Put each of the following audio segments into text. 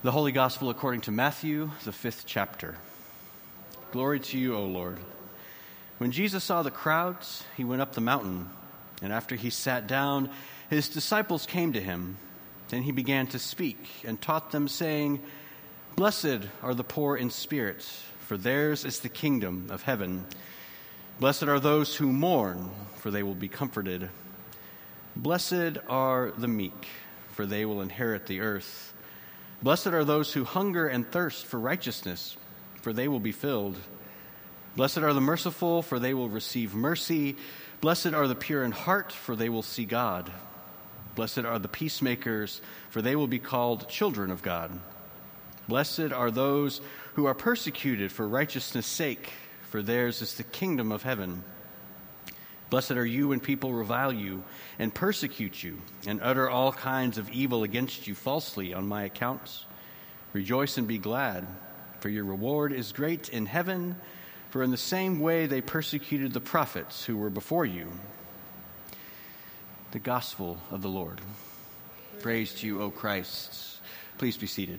The Holy Gospel according to Matthew, the 5th chapter. Glory to you, O Lord. When Jesus saw the crowds, he went up the mountain, and after he sat down, his disciples came to him. Then he began to speak and taught them, saying, "Blessed are the poor in spirit, for theirs is the kingdom of heaven. Blessed are those who mourn, for they will be comforted. Blessed are the meek, for they will inherit the earth. Blessed are those who hunger and thirst for righteousness, for they will be filled. Blessed are the merciful, for they will receive mercy. Blessed are the pure in heart, for they will see God. Blessed are the peacemakers, for they will be called children of God. Blessed are those who are persecuted for righteousness' sake, for theirs is the kingdom of heaven. Blessed are you when people revile you and persecute you and utter all kinds of evil against you falsely on my account. Rejoice and be glad, for your reward is great in heaven, for in the same way they persecuted the prophets who were before you." The Gospel of the Lord. Praise to you, O Christ. Please be seated.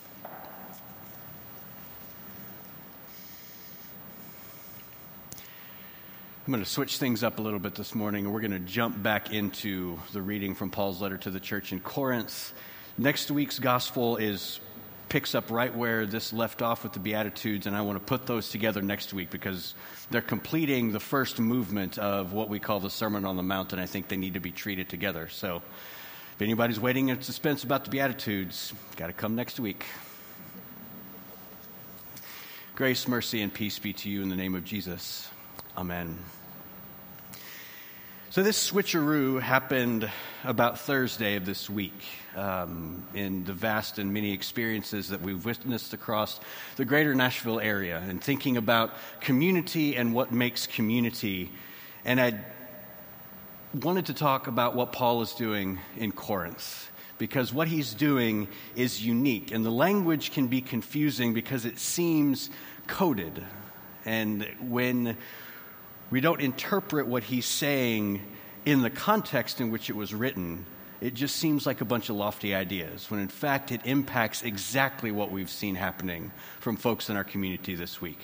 I'm going to switch things up a little bit this morning, and we're going to jump back into the reading from Paul's letter to the church in Corinth. Next week's gospel picks up right where this left off with the Beatitudes, and I want to put those together next week because they're completing the first movement of what we call the Sermon on the Mount, and I think they need to be treated together. So if anybody's waiting in suspense about the Beatitudes, got to come next week. Grace, mercy, and peace be to you in the name of Jesus. Amen. So this switcheroo happened about Thursday of this week in the vast and many experiences that we've witnessed across the greater Nashville area and thinking about community and what makes community. And I wanted to talk about what Paul is doing in Corinth, because what he's doing is unique. And the language can be confusing because it seems coded. And when we don't interpret what he's saying in the context in which it was written, it just seems like a bunch of lofty ideas, when in fact it impacts exactly what we've seen happening from folks in our community this week.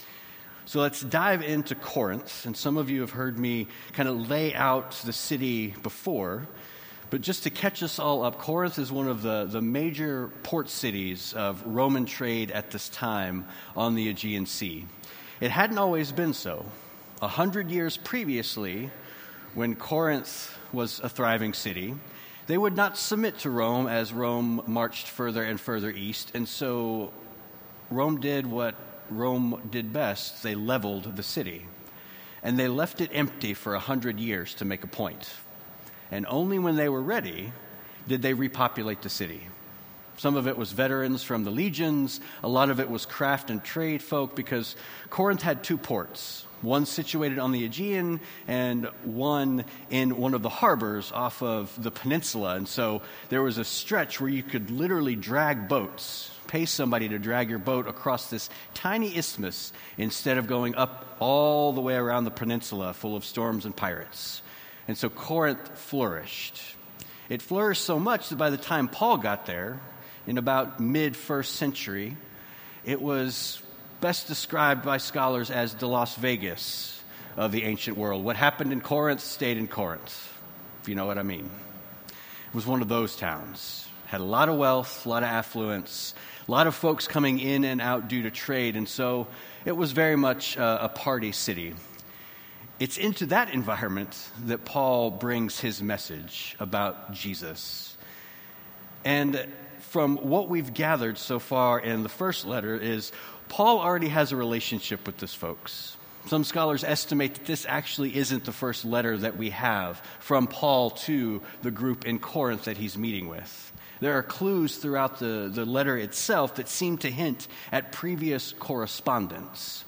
So let's dive into Corinth, and some of you have heard me kind of lay out the city before, but just to catch us all up, Corinth is one of the major port cities of Roman trade at this time on the Aegean Sea. It hadn't always been so. 100 years previously, when Corinth was a thriving city, they would not submit to Rome as Rome marched further and further east, and so Rome did what Rome did best. They leveled the city, and they left it empty for 100 years to make a point. And only when they were ready did they repopulate the city. Some of it was veterans from the legions, a lot of it was craft and trade folk, because Corinth had two ports, one situated on the Aegean and one in one of the harbors off of the peninsula. And so there was a stretch where you could literally drag boats, pay somebody to drag your boat across this tiny isthmus instead of going up all the way around the peninsula full of storms and pirates. And so Corinth flourished. It flourished so much that by the time Paul got there, in about mid-first century, it was best described by scholars as the Las Vegas of the ancient world. What happened in Corinth stayed in Corinth, if you know what I mean. It was one of those towns. Had a lot of wealth, a lot of affluence, a lot of folks coming in and out due to trade, and so it was very much a party city. It's into that environment that Paul brings his message about Jesus. And from what we've gathered so far in the first letter is Paul already has a relationship with these folks. Some scholars estimate that this actually isn't the first letter that we have from Paul to the group in Corinth that he's meeting with. There are clues throughout the letter itself that seem to hint at previous correspondence.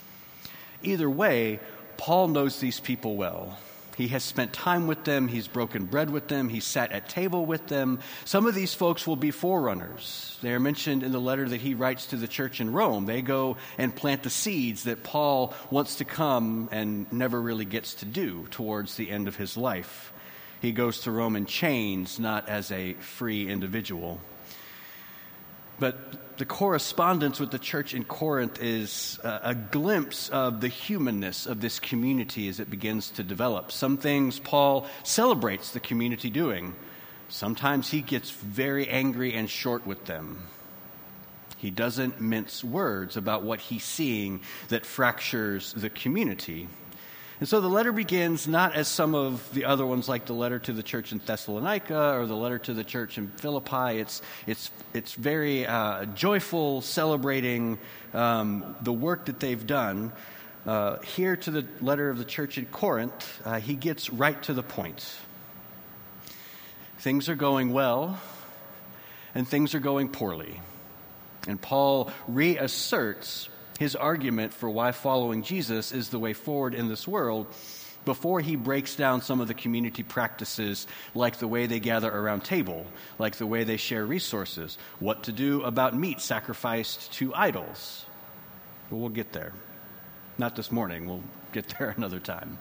Either way, Paul knows these people well. He has spent time with them. He's broken bread with them. He's sat at table with them. Some of these folks will be forerunners. They are mentioned in the letter that he writes to the church in Rome. They go and plant the seeds that Paul wants to come and never really gets to do towards the end of his life. He goes to Rome in chains, not as a free individual. But the correspondence with the church in Corinth is a glimpse of the humanness of this community as it begins to develop. Some things Paul celebrates the community doing. Sometimes he gets very angry and short with them. He doesn't mince words about what he's seeing that fractures the community. And so the letter begins not as some of the other ones, like the letter to the church in Thessalonica or the letter to the church in Philippi. It's very joyful, celebrating the work that they've done. Here to the letter of the church in Corinth, he gets right to the point. Things are going well, and things are going poorly. And Paul reasserts his argument for why following Jesus is the way forward in this world before he breaks down some of the community practices, like the way they gather around table, like the way they share resources, what to do about meat sacrificed to idols. But we'll get there. Not this morning. We'll get there another time.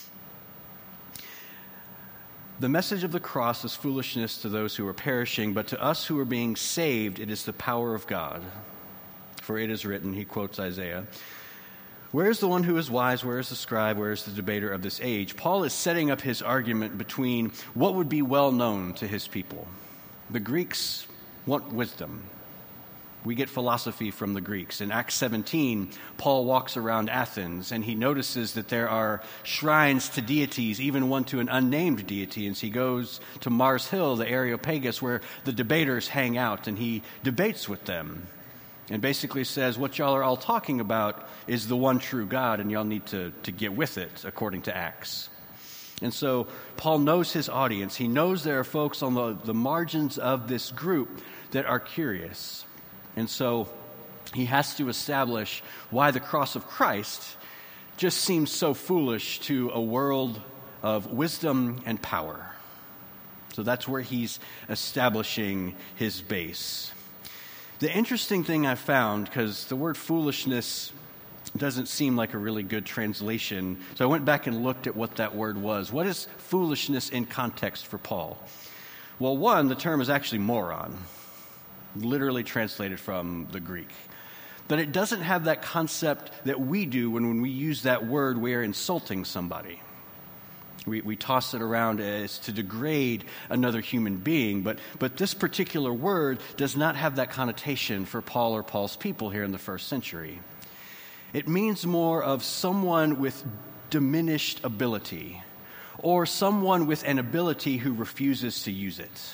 The message of the cross is foolishness to those who are perishing, but to us who are being saved, it is the power of God. For it is written, he quotes Isaiah, "Where is the one who is wise? Where is the scribe? Where is the debater of this age?" Paul is setting up his argument between what would be well known to his people. The Greeks want wisdom. We get philosophy from the Greeks. In Acts 17, Paul walks around Athens, and he notices that there are shrines to deities, even one to an unnamed deity. And so he goes to Mars Hill, the Areopagus, where the debaters hang out, and he debates with them and basically says, what y'all are all talking about is the one true God, and y'all need to get with it, according to Acts. And so Paul knows his audience. He knows there are folks on the margins of this group that are curious. And so he has to establish why the cross of Christ just seems so foolish to a world of wisdom and power. So that's where he's establishing his base. The interesting thing I found, because the word foolishness doesn't seem like a really good translation, so I went back and looked at what that word was. What is foolishness in context for Paul? Well, one, the term is actually moron, literally translated from the Greek. But it doesn't have that concept that we do when we use that word, we are insulting somebody. We toss it around as to degrade another human being, but this particular word does not have that connotation for Paul or Paul's people here in the first century. It means more of someone with diminished ability, or someone with an ability who refuses to use it.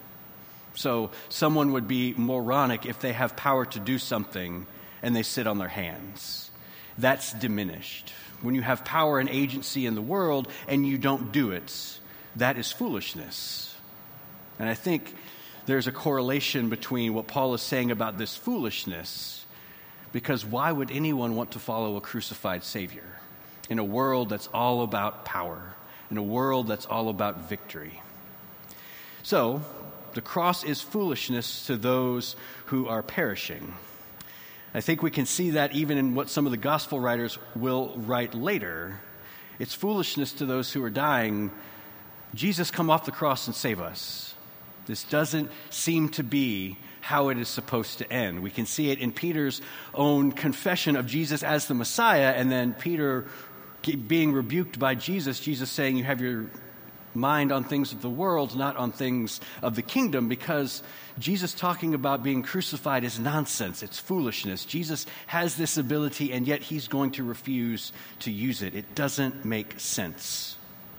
So someone would be moronic if they have power to do something and they sit on their hands. That's diminished. When you have power and agency in the world and you don't do it, that is foolishness. And I think there's a correlation between what Paul is saying about this foolishness, because why would anyone want to follow a crucified Savior in a world that's all about power, in a world that's all about victory? So, the cross is foolishness to those who are perishing. I think we can see that even in what some of the gospel writers will write later. It's foolishness to those who are dying. Jesus, come off the cross and save us. This doesn't seem to be how it is supposed to end. We can see it in Peter's own confession of Jesus as the Messiah, and then Peter being rebuked by Jesus, Jesus saying, you have your mind on things of the world, not on things of the kingdom, because Jesus talking about being crucified is nonsense. It's foolishness. Jesus has this ability, and yet he's going to refuse to use it. It doesn't make sense.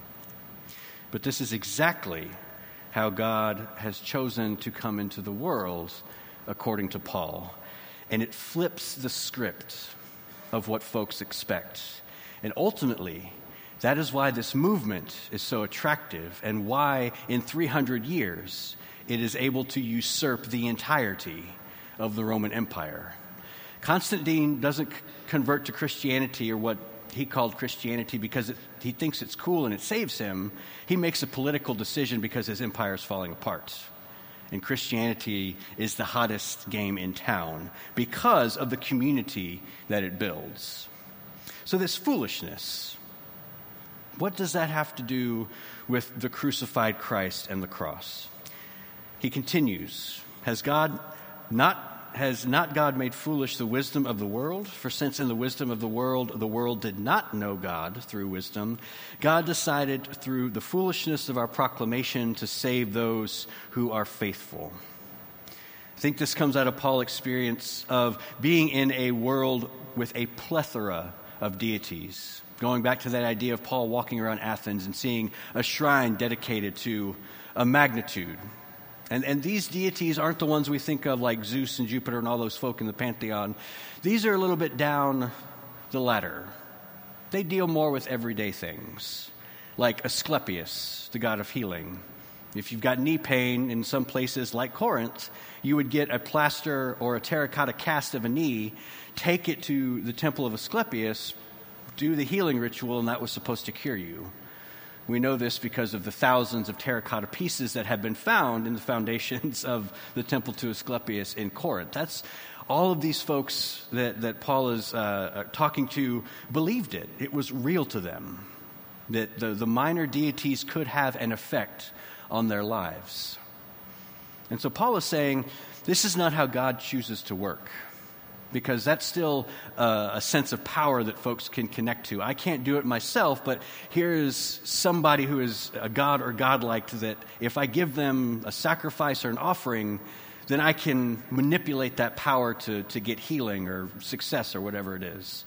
But this is exactly how God has chosen to come into the world, according to Paul. And it flips the script of what folks expect. And ultimately, that is why this movement is so attractive, and why in 300 years it is able to usurp the entirety of the Roman Empire. Constantine doesn't convert to Christianity, or what he called Christianity, because he thinks it's cool and it saves him. He makes a political decision because his empire is falling apart. And Christianity is the hottest game in town because of the community that it builds. So this foolishness, what does that have to do with the crucified Christ and the cross? He continues, has God not has not God made foolish the wisdom of the world? For since in the wisdom of the world did not know God through wisdom, God decided through the foolishness of our proclamation to save those who are faithful. I think this comes out of Paul's experience of being in a world with a plethora of deities. Going back to that idea of Paul walking around Athens and seeing a shrine dedicated to a magnitude. And these deities aren't the ones we think of like Zeus and Jupiter and all those folk in the pantheon. These are a little bit down the ladder. They deal more with everyday things, like Asclepius, the god of healing. If you've got knee pain in some places like Corinth, you would get a plaster or a terracotta cast of a knee, take it to the temple of Asclepius, do the healing ritual, and that was supposed to cure you. We know this because of the thousands of terracotta pieces that have been found in the foundations of the temple to Asclepius in Corinth. That's all of these folks that Paul is talking to believed it. It was real to them, that the minor deities could have an effect on their lives. And so Paul is saying, this is not how God chooses to work, because that's still a sense of power that folks can connect to. I can't do it myself, but here is somebody who is a god or godlike that if I give them a sacrifice or an offering, then I can manipulate that power to get healing or success or whatever it is.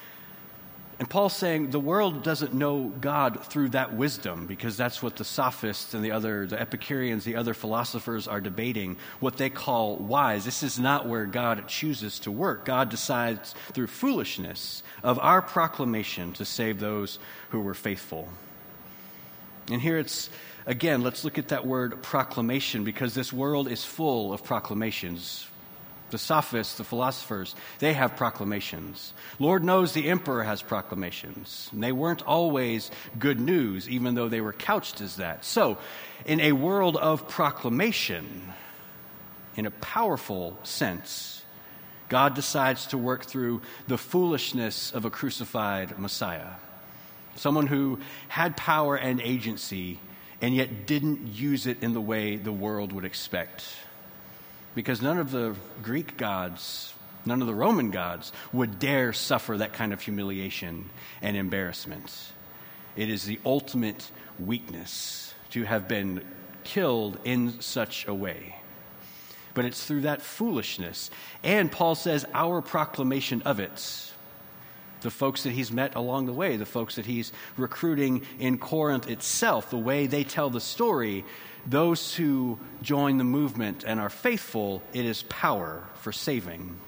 And Paul's saying the world doesn't know God through that wisdom, because that's what the sophists and the Epicureans, the other philosophers are debating, what they call wise. This is not where God chooses to work. God decides through foolishness of our proclamation to save those who were faithful. And here it's, again, let's look at that word proclamation, because this world is full of proclamations. The sophists, the philosophers, they have proclamations. Lord knows the emperor has proclamations. And they weren't always good news, even though they were couched as that. So, in a world of proclamation, in a powerful sense, God decides to work through the foolishness of a crucified Messiah. Someone who had power and agency, and yet didn't use it in the way the world would expect. Because none of the Greek gods, none of the Roman gods would dare suffer that kind of humiliation and embarrassment. It is the ultimate weakness to have been killed in such a way. But it's through that foolishness. And Paul says our proclamation of it, the folks that he's met along the way, the folks that he's recruiting in Corinth itself, the way they tell the story, those who join the movement and are faithful, it is power for saving.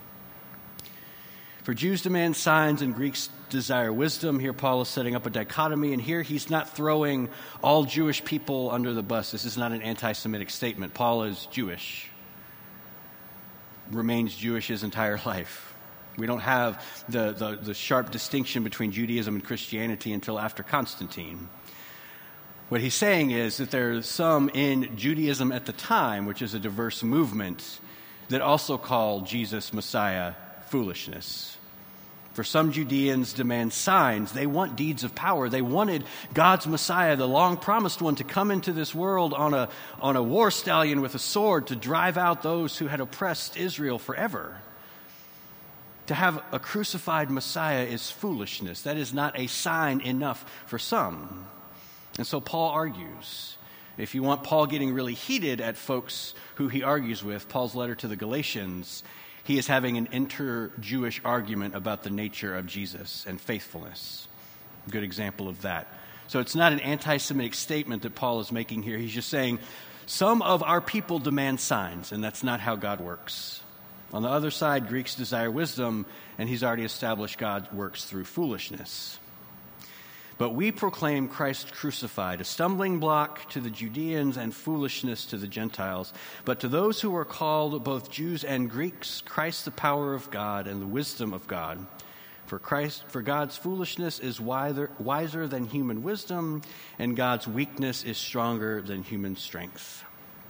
For Jews demand signs and Greeks desire wisdom. Here Paul is setting up a dichotomy, and here he's not throwing all Jewish people under the bus. This is not an anti-Semitic statement. Paul is Jewish, remains Jewish his entire life. We don't have the sharp distinction between Judaism and Christianity until after Constantine. What he's saying is that there's some in Judaism at the time, which is a diverse movement, that also call Jesus Messiah foolishness. For some Judeans demand signs. They want deeds of power. They wanted God's Messiah, the long-promised one, to come into this world on a war stallion with a sword to drive out those who had oppressed Israel forever. To have a crucified Messiah is foolishness. That is not a sign enough for some. And so Paul argues. If you want Paul getting really heated at folks who he argues with, Paul's letter to the Galatians, he is having an inter-Jewish argument about the nature of Jesus and faithfulness. Good example of that. So it's not an anti-Semitic statement that Paul is making here. He's just saying some of our people demand signs, and that's not how God works. On the other side, Greeks desire wisdom, and he's already established God works through foolishness. But we proclaim Christ crucified, a stumbling block to the Judeans and foolishness to the Gentiles. But to those who are called, both Jews and Greeks, Christ the power of God and the wisdom of God. For God's foolishness is wiser than human wisdom, and God's weakness is stronger than human strength.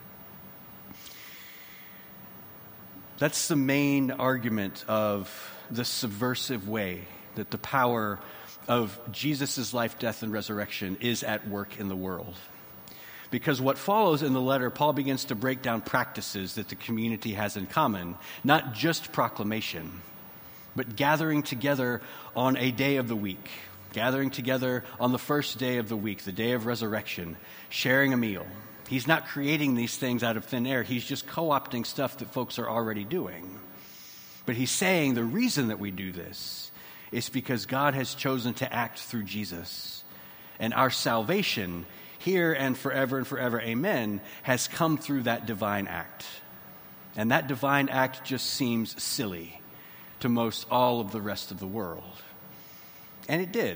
That's the main argument of the subversive way that the power of Jesus' life, death, and resurrection is at work in the world. Because what follows in the letter, Paul begins to break down practices that the community has in common, not just proclamation, but gathering together on a day of the week, gathering together on the first day of the week, the day of resurrection, sharing a meal. He's not creating these things out of thin air. He's just co-opting stuff that folks are already doing. But he's saying the reason that we do this is because God has chosen to act through Jesus. And our salvation, here and forever, amen, has come through that divine act. And that divine act just seems silly to most all of the rest of the world. And it did.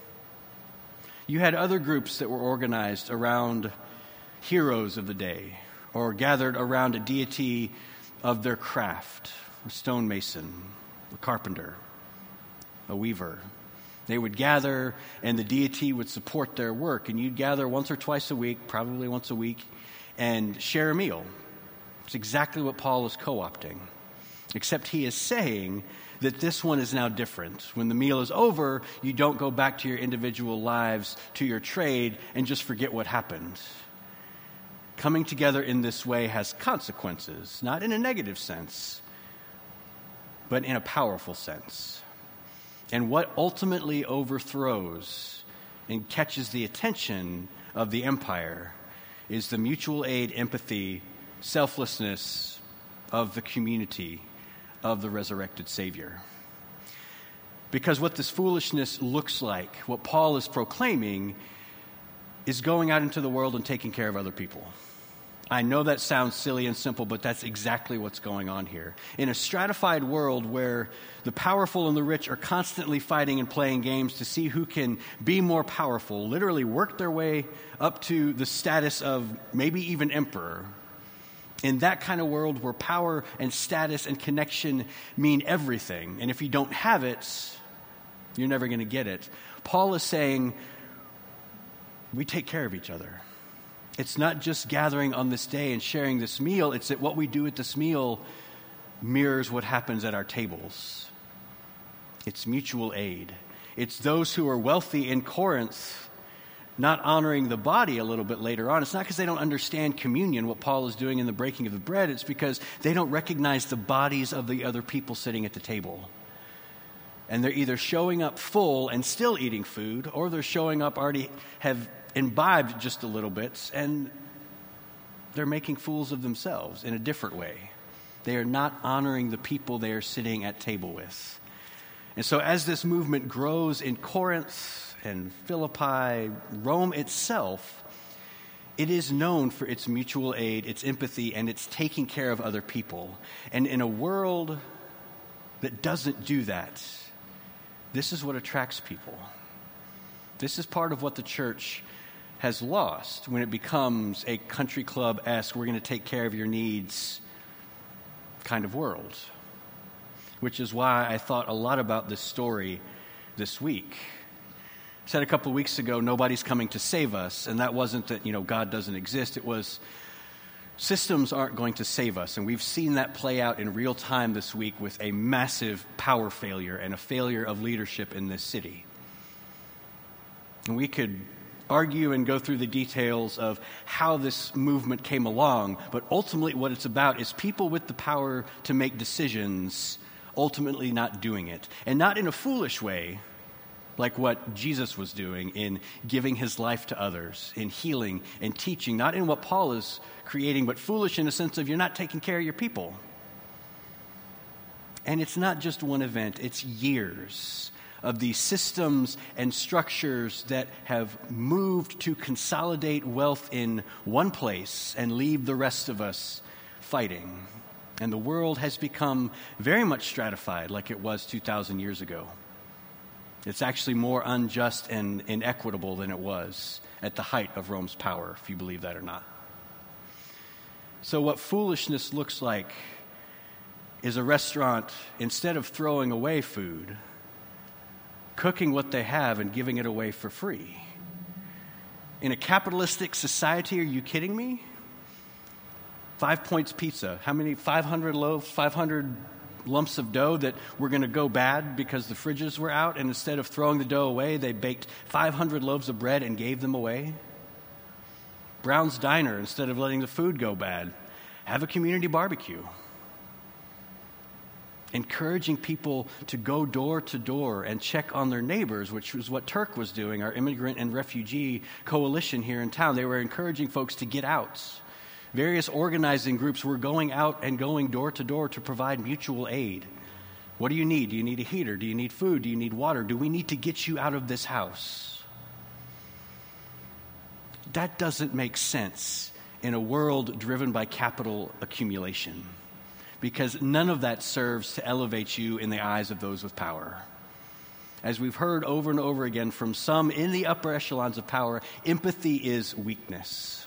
You had other groups that were organized around heroes of the day, or gathered around a deity of their craft, a stonemason, a carpenter, a weaver. They would gather, and the deity would support their work, and you'd gather once or twice a week, probably once a week, and share a meal. It's exactly what Paul is co-opting, except he is saying that this one is now different. When the meal is over, you don't go back to your individual lives, to your trade, and just forget what happened. Coming together in this way has consequences, not in a negative sense, but in a powerful sense. And what ultimately overthrows and catches the attention of the empire is the mutual aid, empathy, selflessness of the community of the resurrected Savior. Because what this foolishness looks like, what Paul is proclaiming, is going out into the world and taking care of other people. I know that sounds silly and simple, but that's exactly what's going on here. In a stratified world where the powerful and the rich are constantly fighting and playing games to see who can be more powerful, literally work their way up to the status of maybe even emperor. In that kind of world where power and status and connection mean everything, and if you don't have it, you're never going to get it. Paul is saying, we take care of each other. It's not just gathering on this day and sharing this meal. It's that what we do at this meal mirrors what happens at our tables. It's mutual aid. It's those who are wealthy in Corinth not honoring the body a little bit later on. It's not because they don't understand communion, what Paul is doing in the breaking of the bread. It's because they don't recognize the bodies of the other people sitting at the table. And they're either showing up full and still eating food, or they're showing up already have imbibed just a little bit, and they're making fools of themselves in a different way. They are not honoring the people they are sitting at table with. And so as this movement grows in Corinth and Philippi, Rome itself, it is known for its mutual aid, its empathy, and its taking care of other people. And in a world that doesn't do that, this is what attracts people. This is part of what the church has lost when it becomes a country club-esque, we're going to take care of your needs kind of world. Which is why I thought a lot about this story this week. I said a couple of weeks ago, nobody's coming to save us, and that wasn't that, God doesn't exist. It was systems aren't going to save us, and we've seen that play out in real time this week with a massive power failure and a failure of leadership in this city. And we could argue and go through the details of how this movement came along, but ultimately what it's about is people with the power to make decisions ultimately not doing it. And not in a foolish way, like what Jesus was doing in giving his life to others, in healing and teaching, not in what Paul is creating, but foolish in the sense of you're not taking care of your people. And it's not just one event, it's years of these systems and structures that have moved to consolidate wealth in one place and leave the rest of us fighting. And the world has become very much stratified like it was 2,000 years ago. It's actually more unjust and inequitable than it was at the height of Rome's power, if you believe that or not. So what foolishness looks like is a restaurant, instead of throwing away food, cooking what they have and giving it away for free. In a capitalistic society, are you kidding me? 5 Points Pizza. How many? 500 loaves, 500 lumps of dough that were going to go bad because the fridges were out, and instead of throwing the dough away, they baked 500 loaves of bread and gave them away. Brown's Diner, instead of letting the food go bad, have a community barbecue. Encouraging people to go door to door and check on their neighbors, which was what Turk was doing, our immigrant and refugee coalition here in town. They were encouraging folks to get out. Various organizing groups were going out and going door to door to provide mutual aid. What do you need? Do you need a heater? Do you need food? Do you need water? Do we need to get you out of this house? That doesn't make sense in a world driven by capital accumulation, because none of that serves to elevate you in the eyes of those with power. As we've heard over and over again from some in the upper echelons of power, empathy is weakness.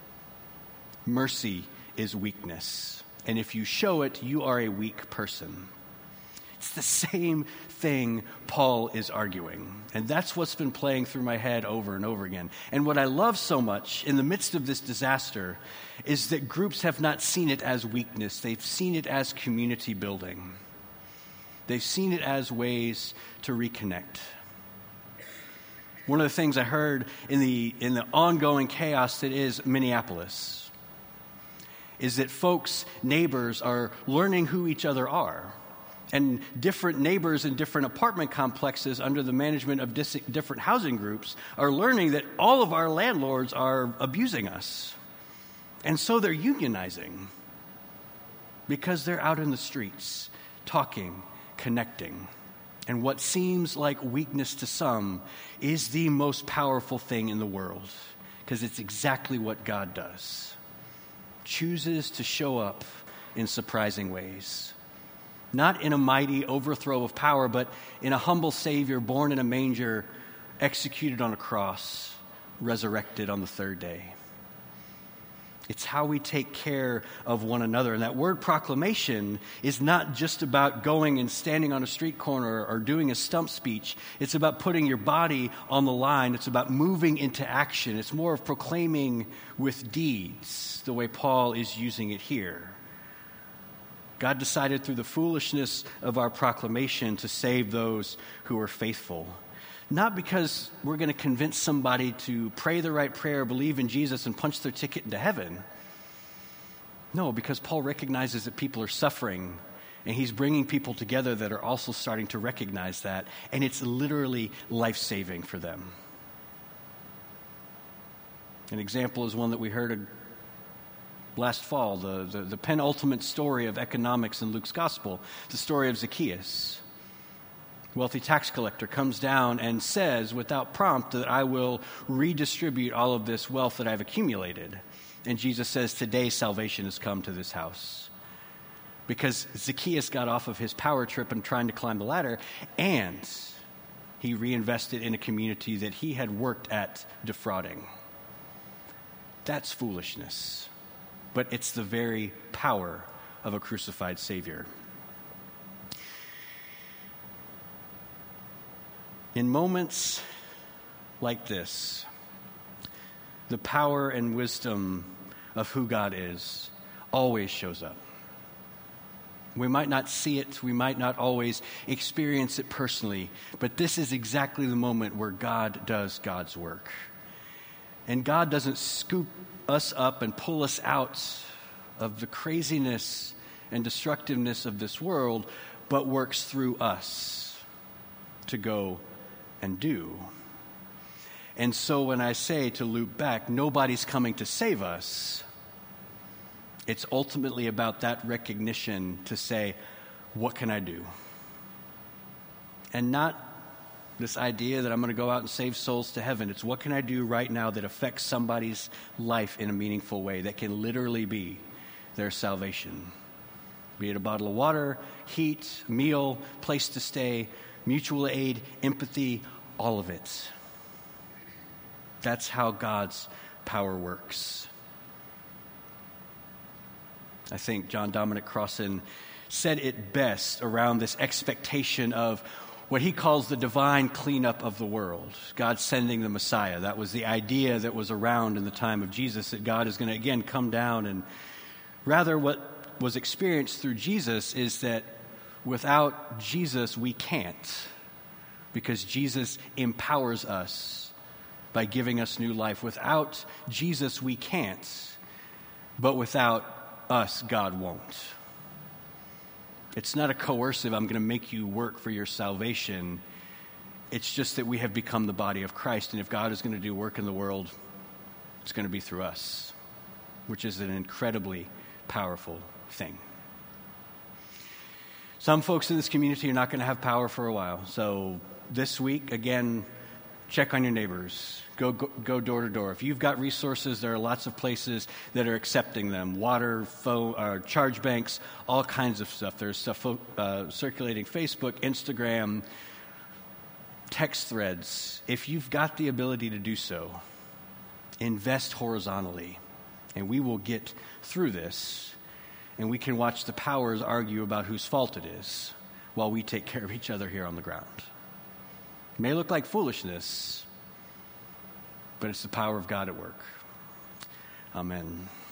Mercy is weakness. And if you show it, you are a weak person. It's the same thing Paul is arguing. And that's what's been playing through my head over and over again. And what I love so much in the midst of this disaster is that groups have not seen it as weakness. They've seen it as community building. They've seen it as ways to reconnect. One of the things I heard in the ongoing chaos that is Minneapolis is that folks, neighbors, are learning who each other are. And different neighbors in different apartment complexes under the management of different housing groups are learning that all of our landlords are abusing us. And so they're unionizing because they're out in the streets, talking, connecting. And what seems like weakness to some is the most powerful thing in the world, because it's exactly what God does. Chooses to show up in surprising ways. Not in a mighty overthrow of power, but in a humble Savior born in a manger, executed on a cross, resurrected on the third day. It's how we take care of one another. And that word proclamation is not just about going and standing on a street corner or doing a stump speech. It's about putting your body on the line. It's about moving into action. It's more of proclaiming with deeds, the way Paul is using it here. God decided through the foolishness of our proclamation to save those who are faithful. Not because we're going to convince somebody to pray the right prayer, believe in Jesus, and punch their ticket into heaven. No, because Paul recognizes that people are suffering, and he's bringing people together that are also starting to recognize that, and it's literally life-saving for them. An example is one that we heard last fall, the penultimate story of economics in Luke's gospel, the story of Zacchaeus. Wealthy tax collector comes down and says without prompt that I will redistribute all of this wealth that I've accumulated. And Jesus says, today salvation has come to this house. Because Zacchaeus got off of his power trip and trying to climb the ladder, and he reinvested in a community that he had worked at defrauding. That's foolishness. But it's the very power of a crucified Savior. In moments like this, the power and wisdom of who God is always shows up. We might not see it, we might not always experience it personally, but this is exactly the moment where God does God's work. And God doesn't scoop us up and pull us out of the craziness and destructiveness of this world, but works through us to go and do. And so when I say, to loop back, nobody's coming to save us, it's ultimately about that recognition to say, what can I do? And not this idea that I'm going to go out and save souls to heaven. It's what can I do right now that affects somebody's life in a meaningful way that can literally be their salvation. Be it a bottle of water, heat, meal, place to stay, mutual aid, empathy, all of it. That's how God's power works. I think John Dominic Crossan said it best around this expectation of what he calls the divine cleanup of the world. God sending the Messiah. That was the idea that was around in the time of Jesus, that God is going to again come down. And rather what was experienced through Jesus is that without Jesus we can't, because Jesus empowers us by giving us new life. Without Jesus, we can't, but without us, God won't. It's not a coercive, I'm going to make you work for your salvation. It's just that we have become the body of Christ, and if God is going to do work in the world, it's going to be through us, which is an incredibly powerful thing. Some folks in this community are not going to have power for a while. So this week, again, check on your neighbors. Go door to door. If you've got resources, there are lots of places that are accepting them. Water, phone, charge banks, all kinds of stuff. There's stuff circulating Facebook, Instagram, text threads. If you've got the ability to do so, invest horizontally, and we will get through this. And we can watch the powers argue about whose fault it is while we take care of each other here on the ground. It may look like foolishness, but it's the power of God at work. Amen.